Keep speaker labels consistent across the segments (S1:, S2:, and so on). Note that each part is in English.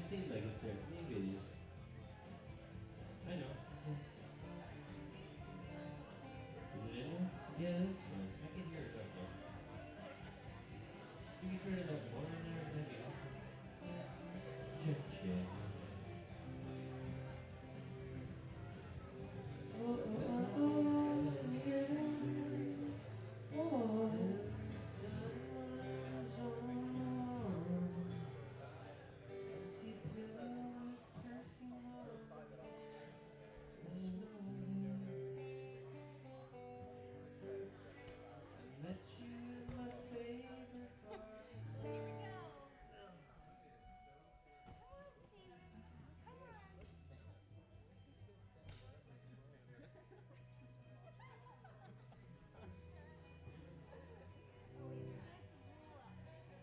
S1: seem like it's there. Maybe it is. I know. Is it in there? Yeah, that's fine. I can hear it up though. Can you turn it up more in there? That'd be awesome. Check, check. Oh, oh, oh, oh, yeah. Oh, and the summer's on. Empty pillows, perfume on. I met you in my favorite bar.
S2: Well, here we go. Come on, Steven. Come on. Oh, wait, we have to roll up.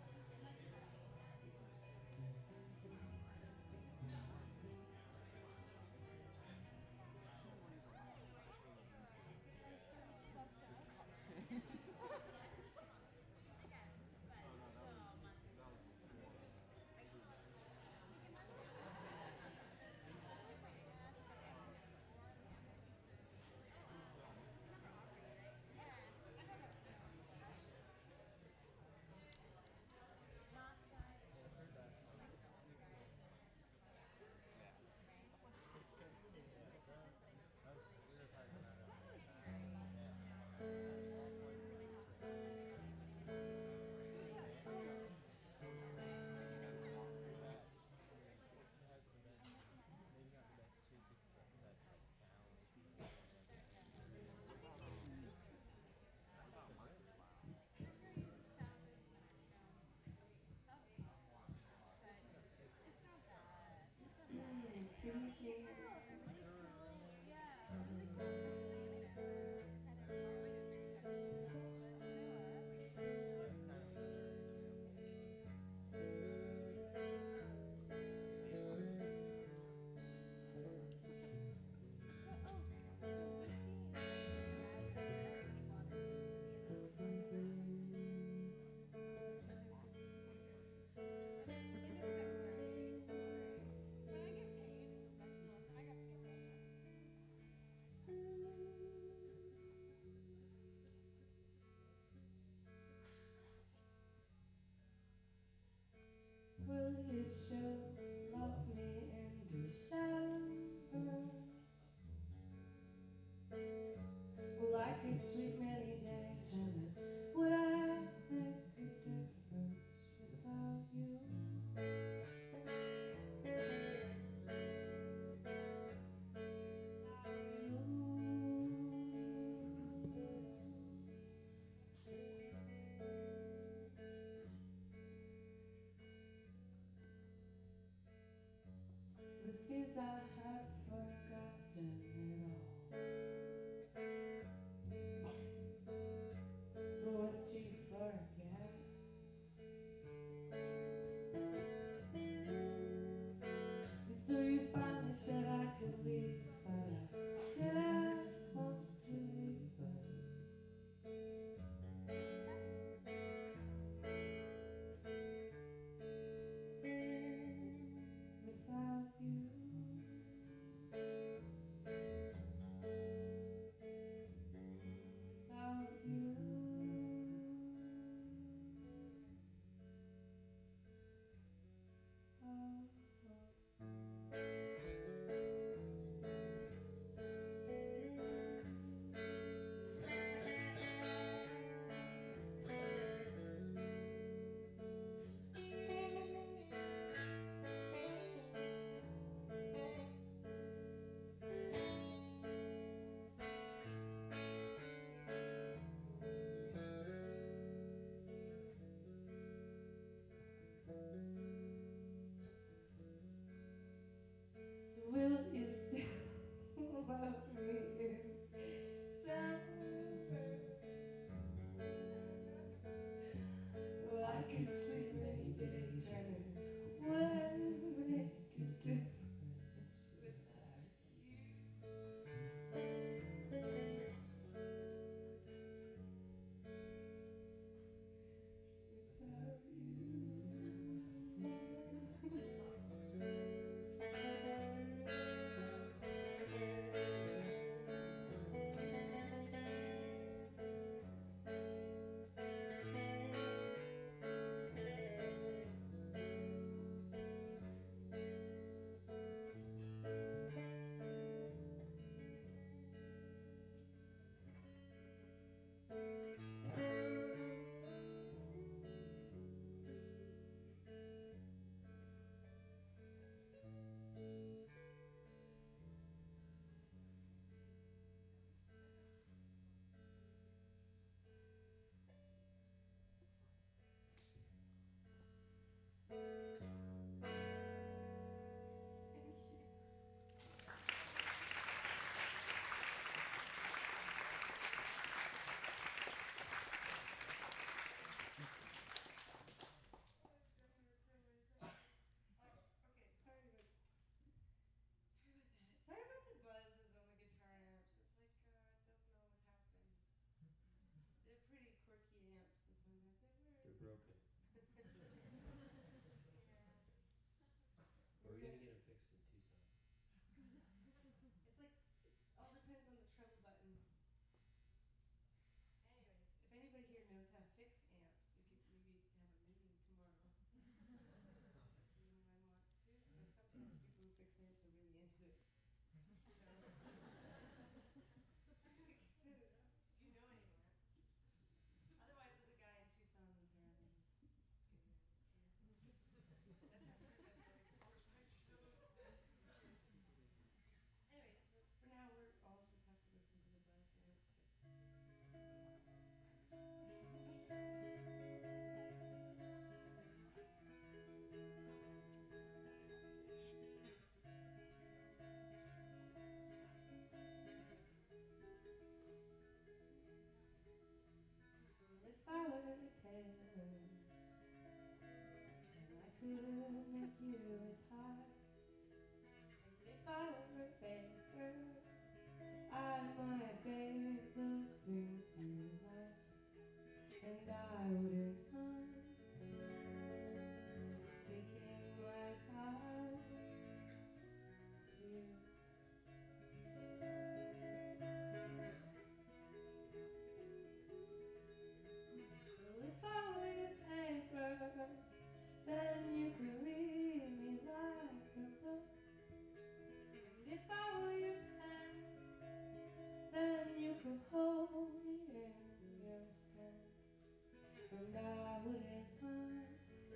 S1: Will you still love me in December? Well, I could sleep many days and it would I make a difference without you? It seems I have forgotten it all. But what's to forget? And so you finally said I could leave, but I didn't want to leave. Without you, without you, oh, oh. So will you still love me in December? Well, I could sleep many days and it would make a difference without you. Without you. sailors, and I could make you a tie. And if I were a baker, I might bake those things you like, and I wouldn't mind taking my time for you. Well, if I were your paper, then you could read me like a book. And if I were your pen, then you could hold me in your hand, and I wouldn't mind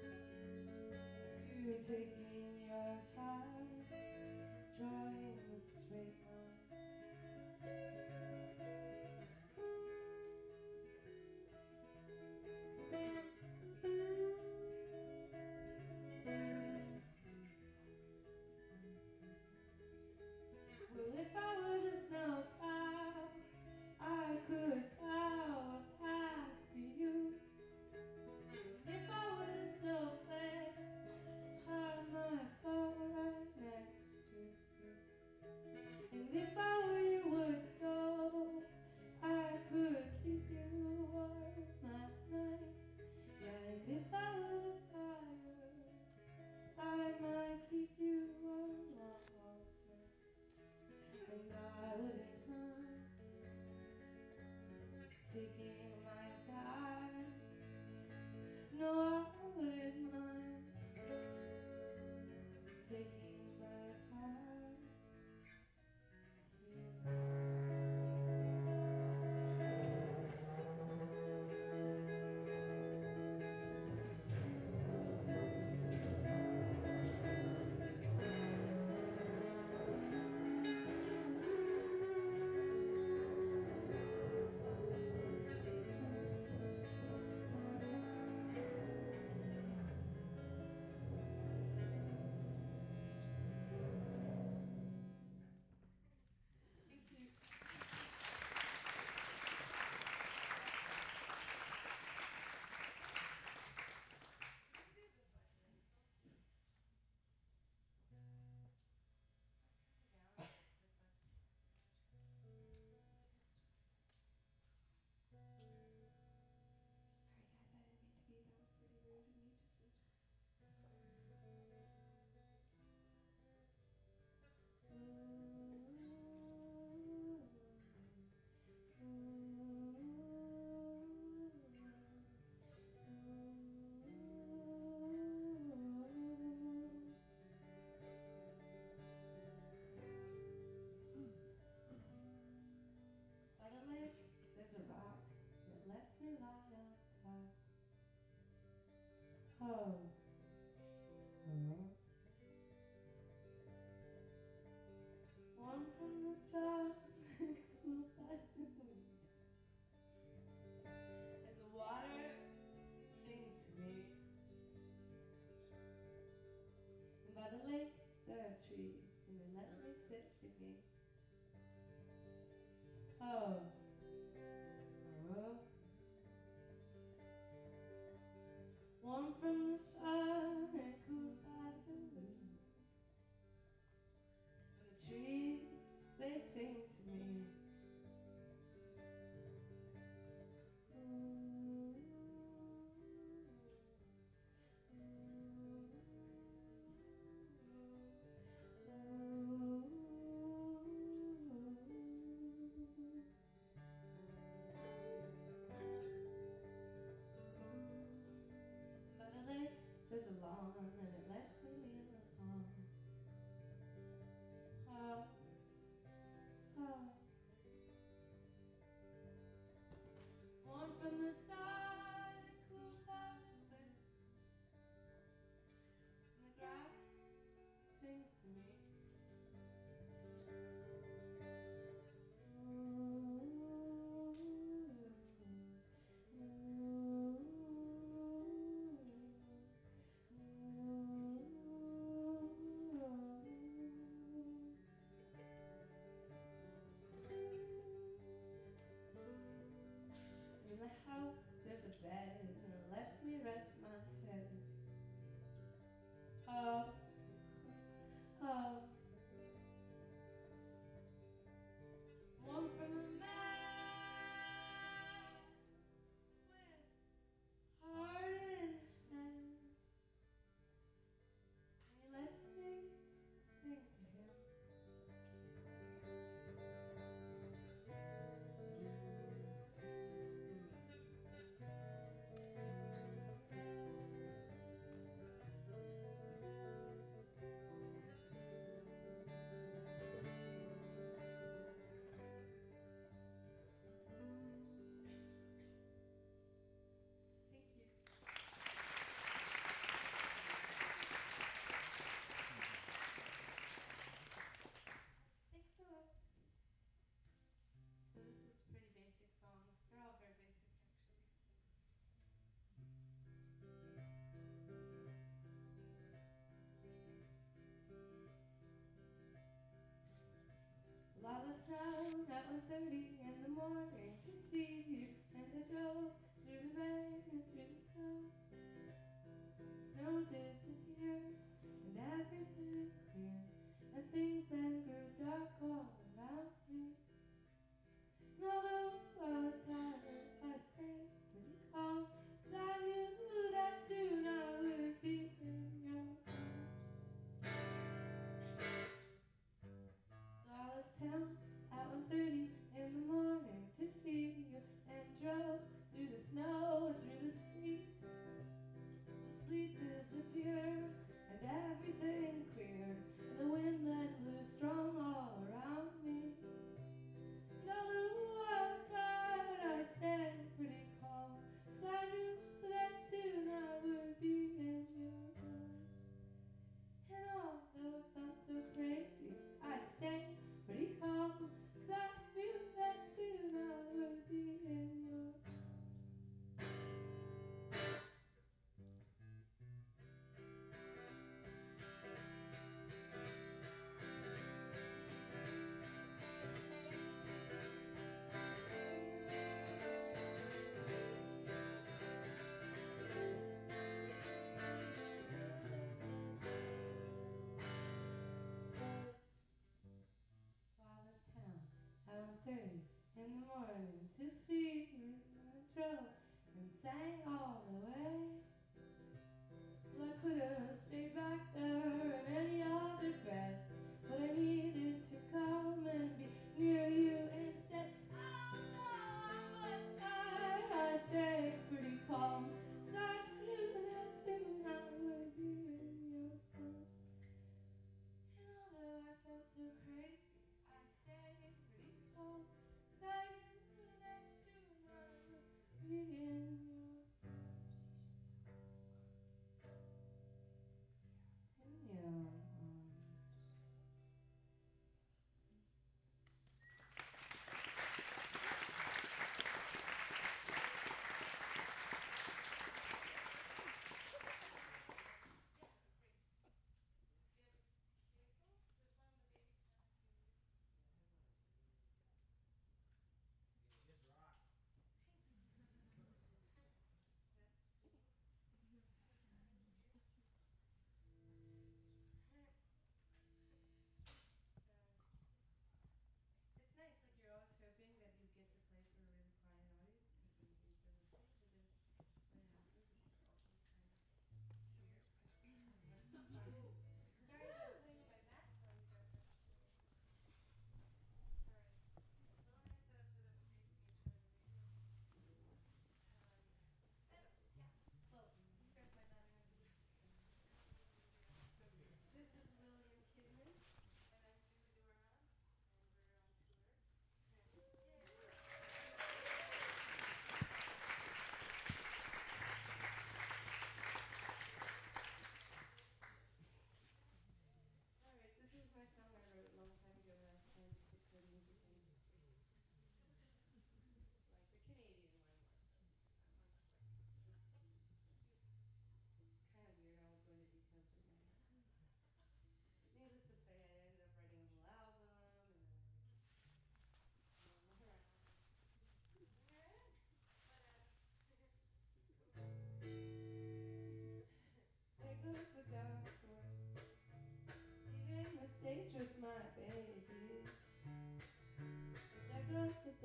S1: you taking your time, drawing a straight line. Well, if I were the snowplow, I could plow a path to you. And if I were the snowflake, I might fall right next to you. And if I were your wood stove, I could keep you warm at night. Yeah, and if I were the fire, I might keep you warm all night. And I wouldn't mind taking my time. No, I wouldn't mind taking my time for you. Sorry guys, I didn't mean to be, that was pretty rude of me, just whisper. By the lake, there's a rock that lets me lie on top. Oh. Warm from the sun and cool by the wind, and the water sings to me. And by the lake there are trees, and they let me sit beneath. Oh. Warm from the sun and cool by the wind, and the trees, they sing to me. By the lake, there's a lawn, and it lets me kneel upon. Oh, oh. Warm from the sun and cool by the wind, and the grass sings to me. In the house, there's a bed, and it oh. One from a man with heart in hand. And he lets me sing to him. Thank you. Thanks a lot. So this is a pretty basic song. They're all very basic, actually. Well, I left town at 1:30 in the morning to see you, and I drove through the rain and through the snow. Snow disappeared and everything cleared, and things then grew dark all around me. And although I was tired, I stayed pretty calm, 'cause I knew that soon I would be in your arms. So I left town at 1:30 in the morning to see you, and drove through the snow and through the sleet. The sleet disappeared and everything cleared, and the wind then blew strong all around me. And although I was tired, I stayed pretty calm, 'cause I knew that soon I would be in your arms. And although it felt so crazy, I stayed pretty calm, 'cause I knew that soon I would be in your arms. So I left town at 1:30 in the morning to see you, and I drove and sang all the way. Well, I could have stayed back there in any other bed, but I needed to come and be near you instead. Although I was tired, I stayed pretty calm, 'cause I knew that soon I would be in your arms. And although I felt so crazy, I stayed pretty calm, 'cause I knew that soon I would be in your arms.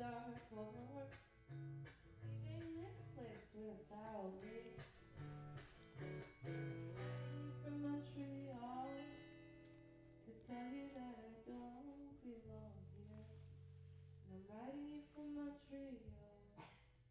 S1: dark horse, leaving this place without me. From Montreal to tell you that I don't belong here. And I'm writing you from Montreal.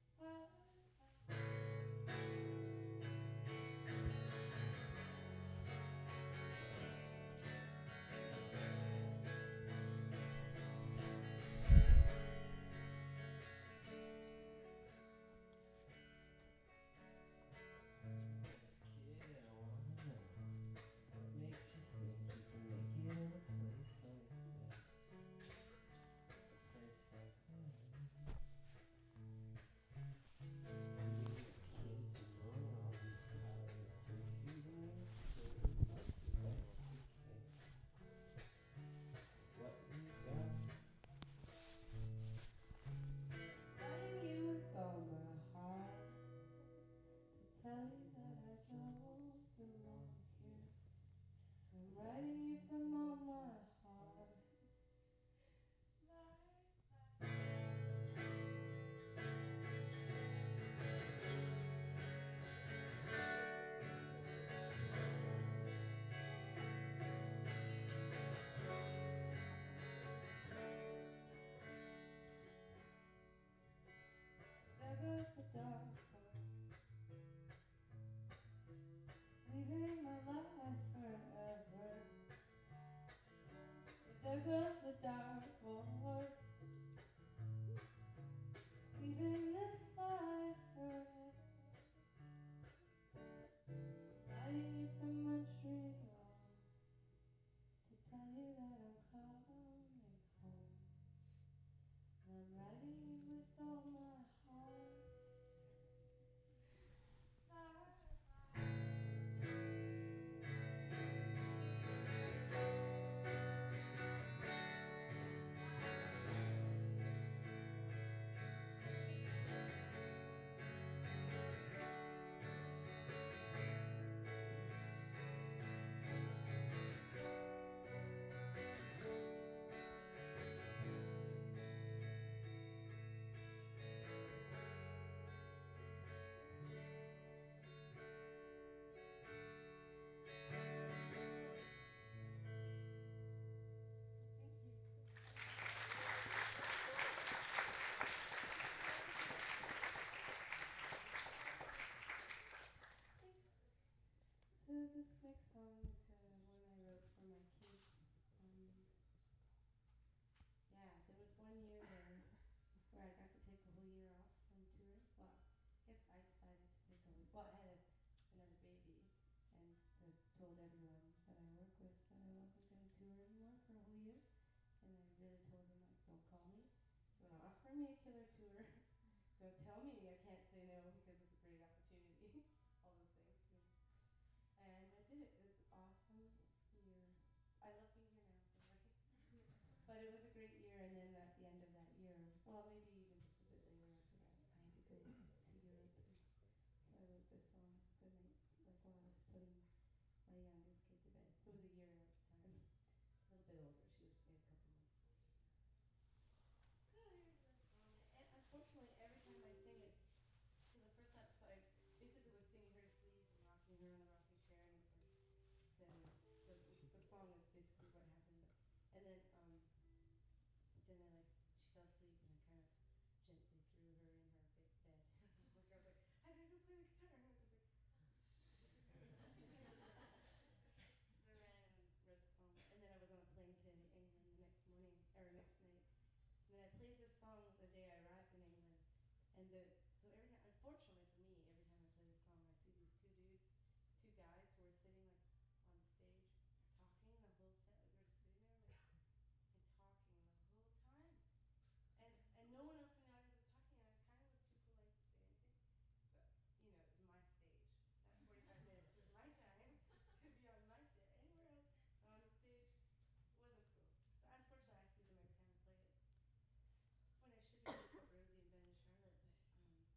S1: Writing you with all my heart to tell you that I don't belong here. I'm writing you from all my heart. So there goes the dark horse, leaving my life forever. There goes the dark horse, leaving this life forever. Writing you from Montreal to tell you that I'm coming home. And I'm writing you with all my heart. So this next song is one I wrote for my kids. Yeah, there was one year where I got to take a whole year off from touring. Well, I guess I decided to take a whole. Well, I had another baby, and so told everyone that I work with that I wasn't going to tour anymore for a whole year. And I really told them, like, don't call me, don't offer me a killer tour, don't tell me I can't say no because it's a great opportunity. All those things. Yeah. And I did it. It was an awesome year. I love being here now, by the way. But it was a great year, and then at the end of that year, well, maybe even just a bit later after that, I had to go to Europe. So I wrote this song the night, like while I was putting my youngest kid to bed, who was a year at the time, a little bit older. She was maybe a couple months. So here's this song, and unfortunately, every time I sing it, the first time, so I basically was singing her to sleep and rocking her on the rocking chair, and it was like the song is basically what happened. And then I like she fell asleep, and I kind of gently threw her in her bed. Like I was like, I gotta go play the guitar, and I was just like, I ran and wrote the song, and then I was on a plane to England the next morning or next night, and then I played this song the day I arrived in England, and so every time, unfortunately for me, every time I play this song, I see these two guys who are sitting like on the stage, talking the whole set, like they're sitting there like and talking the whole time. And no one else in the audience was talking, and I kind of was too polite to say anything. But, you know, it was my stage. That 45 minutes is my time to be on my stage. Anywhere else on the stage wasn't cool. But unfortunately, I see them every time I play it. When I should be with Rosie and Ben and Charlotte, but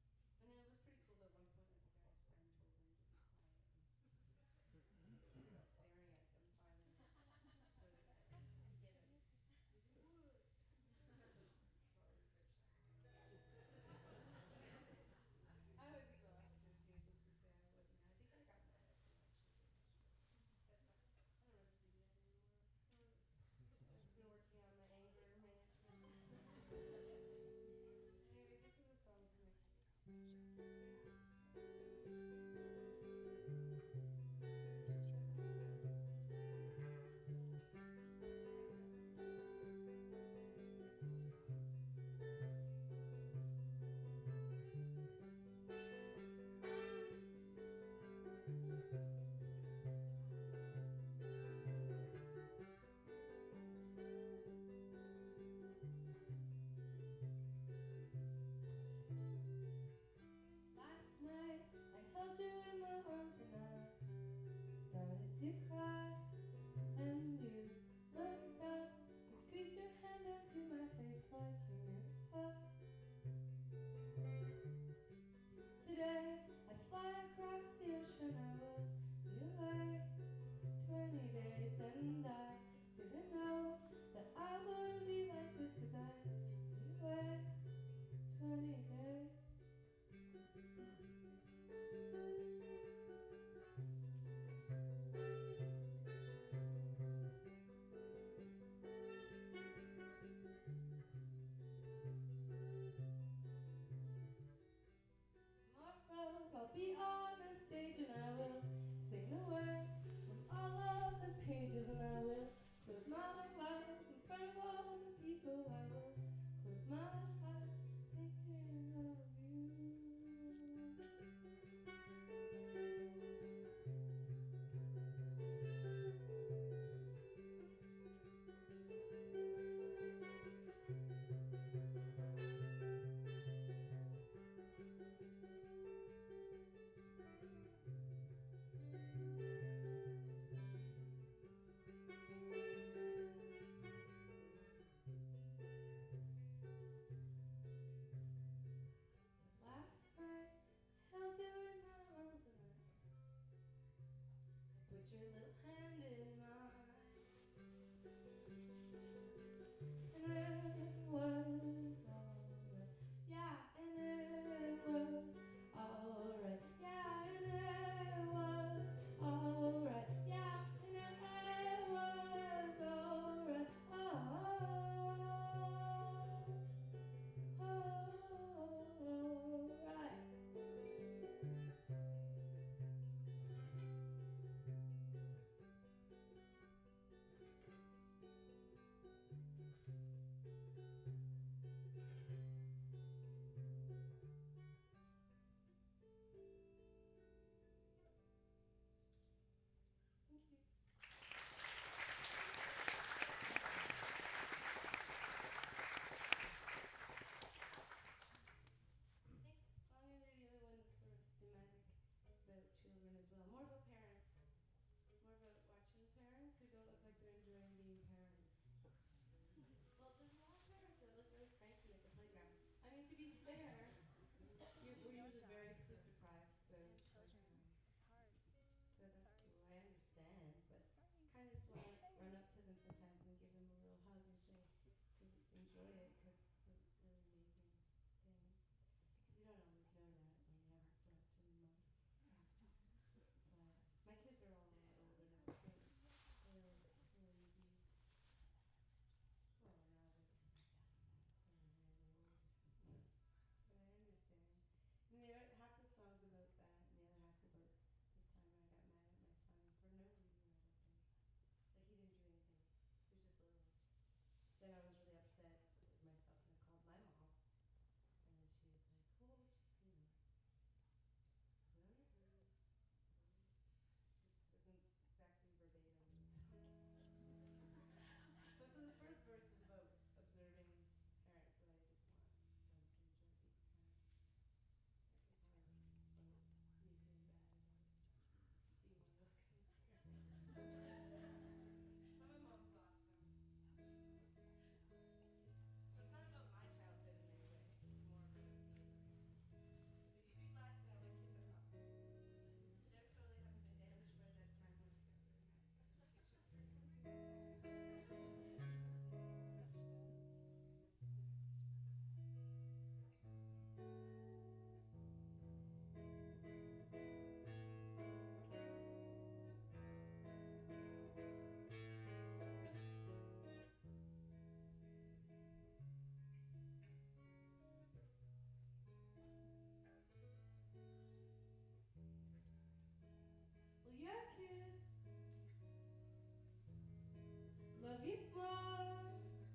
S1: to cry, and you looked up and squeezed your hand onto my face like you knew how. Today I fly across the ocean, I will be away 20 days, and I didn't know that I would be like this, 'cause I'd be away 20 days. Tomorrow I'll be on a stage, and I will sing the words from all of the pages, and I will close my eyes in front of all the people. I will close my eyes thinking of you. Last night I held you in my arms, and I put your little hand in mine, and it was alright, yeah, and it was alright, yeah, and it was alright, yeah, and it was alright, alright. Thank you. Thanks. I'm gonna do the other one that's sort of thematic about children as well. More about parents. More about watching parents who don't look like they're enjoying being parents. Well, there's a lot of parents that look really cranky at the playground. I mean, to be fair, we're usually very sleep deprived, so it's like,
S2: It's hard.
S1: so that's cool. I understand, but kind of just want to run up to them sometimes and give them a little hug and say to enjoy it, because it's a really amazing thing. You don't always know that when you haven't slept in months. But my kids are all a lot older now, so they're really easy. Well, now they're really old. But I understand. And the other, half the song's about that, and the other half's about this time when I got mad at my son for no reason, I don't think. Like, he didn't do anything. He was just little. Then I was really upset with myself, and I called my mom. And then she was like, "Oh, what you do?" This isn't exactly verbatim. But so the first verse is about observing parents, that I just want them to enjoy being parents. Second part is about me feeling bad about being one of those kinds of parents. But my mom's awesome. So it's not about my childhood in any way. It's more about but you'd be glad to know my kids are awesome. They totally haven't been damaged by that time when I got really mad in the kitchen. Well, your kids love you more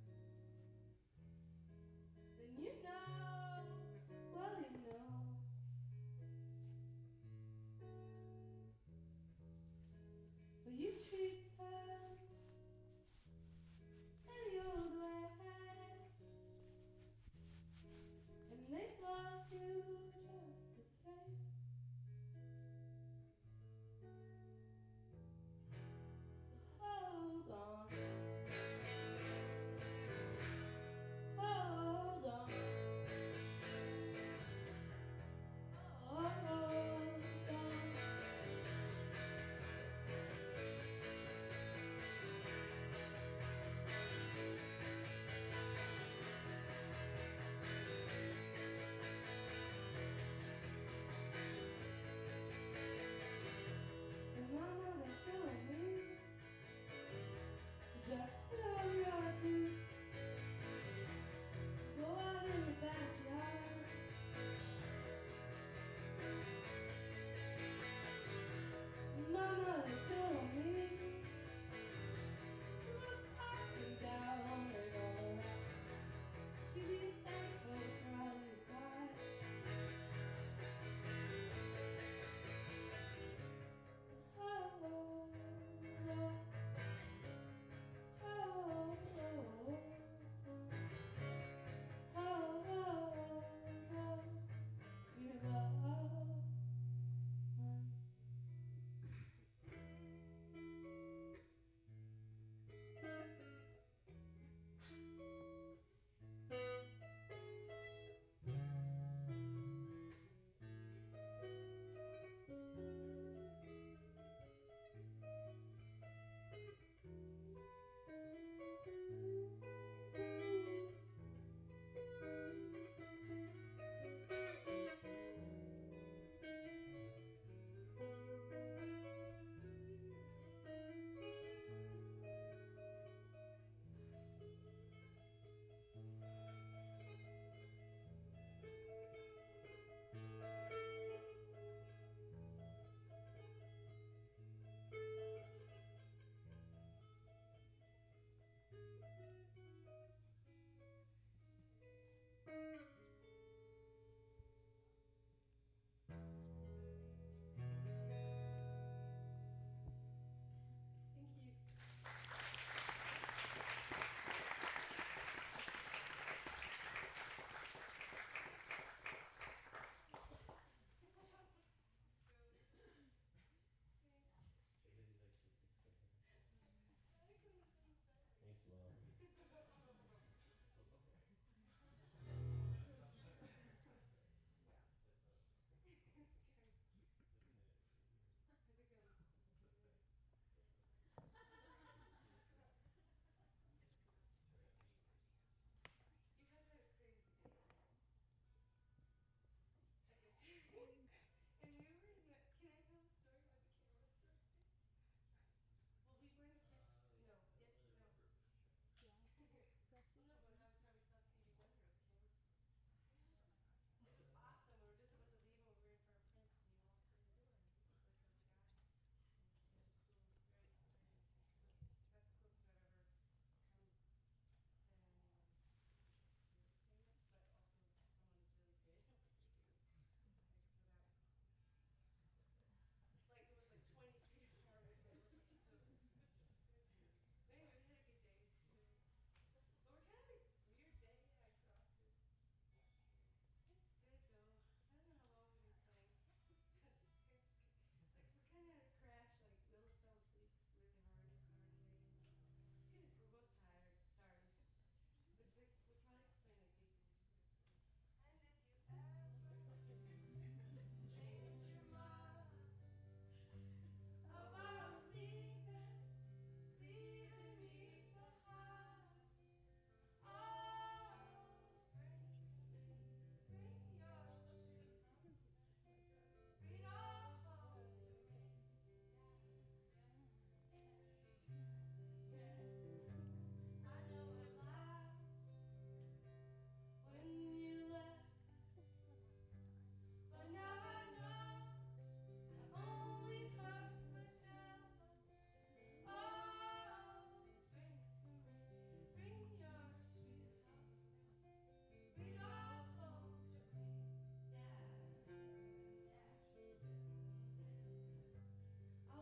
S1: than you know. Well, you know. Well, you treat them any old way, and they love you just the same.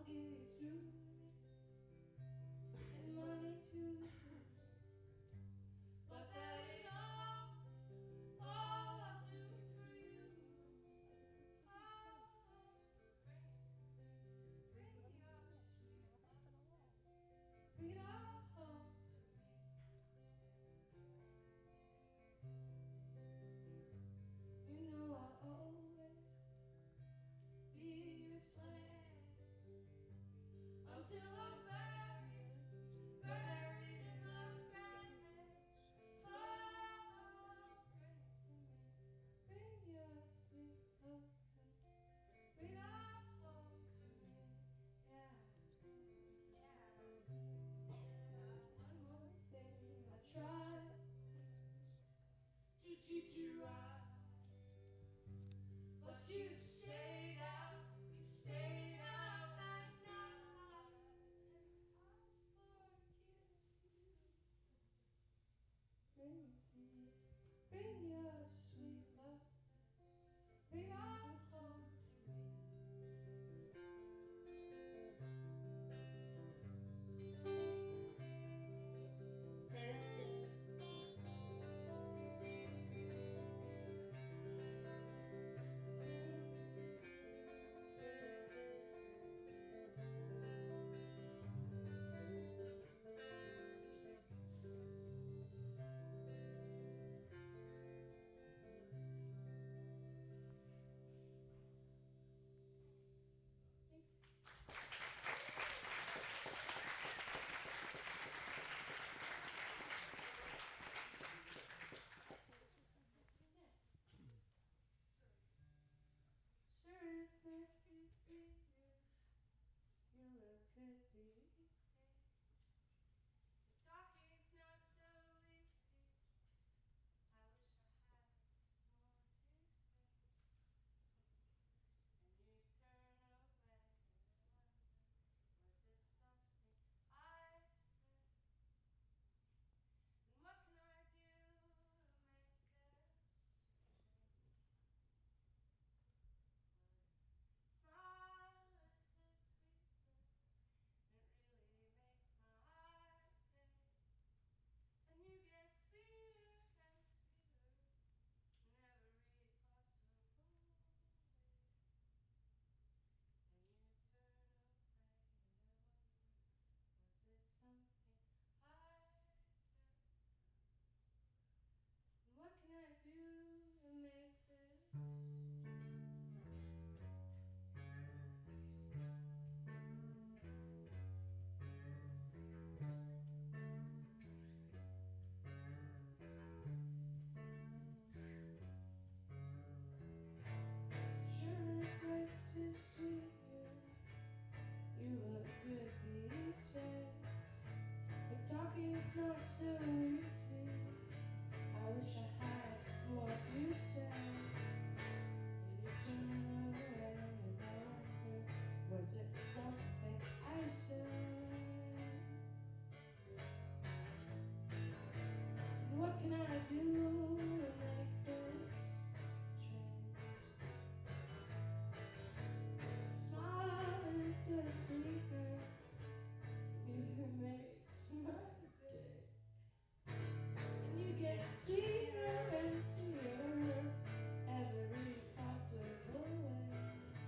S1: give you truth and money too. But that ain't all I'll do for you. Oh, bring it to me, bring your sweet love, bring it all home to me. You know I'll always be your slave until I'm buried in my grave. Oh, bring it to me, bring your sweet love, bring it all home to me. Yeah, yeah. One more thing, I tried to treat you right, but you stayed out like night. I'll forgive you. Bring it to me, bring your sweet love, bring all home to me. Sure is nice to see you. You look good these days. The talking's not so easy. I wish I had more to say. And you turn away and I wonder, was it something I said? And what can I do to make us change? Smile is a sweet thing, it really makes my heart pay. And you get sweeter and sweeter in every possible way. And you turn away and I wonder, was it something I said? And what can I do to make this sure is nice to see you. You look good these days. But talking's not so easy. I wish I had more to say. And you turn away and I wonder, was it something I said? And what can I do to make this change? Smile is a secret, it makes my day. And you get sweeter and sweeter every possible way.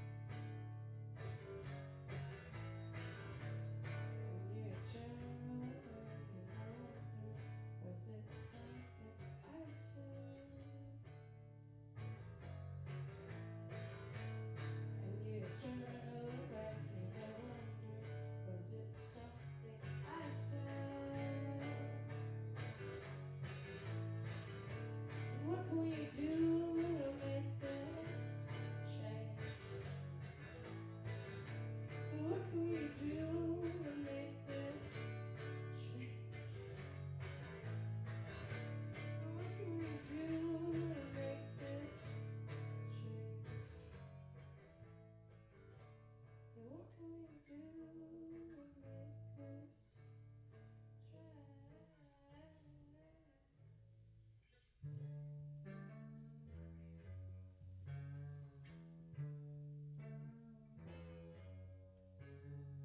S1: And you turn away and I wonder, was it something I said? And you turn away and I wonder, was it something I said? And what can we do to make this change? And what can we do to make this change? And what can we do to make this change? And what can we do to make this change?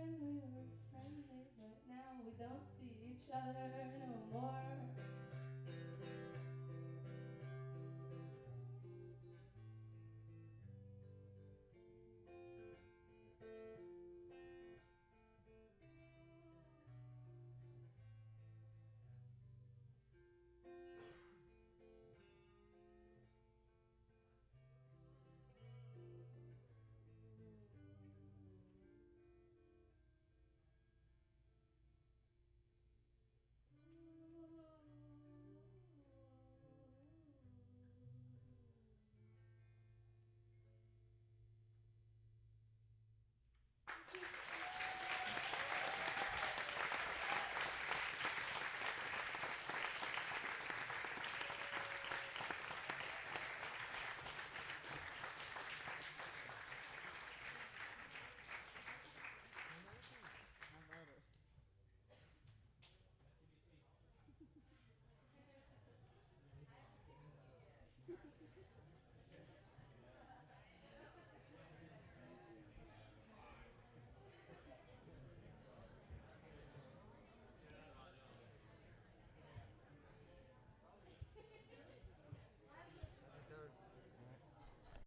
S1: when we were friendly, but now we don't see each other.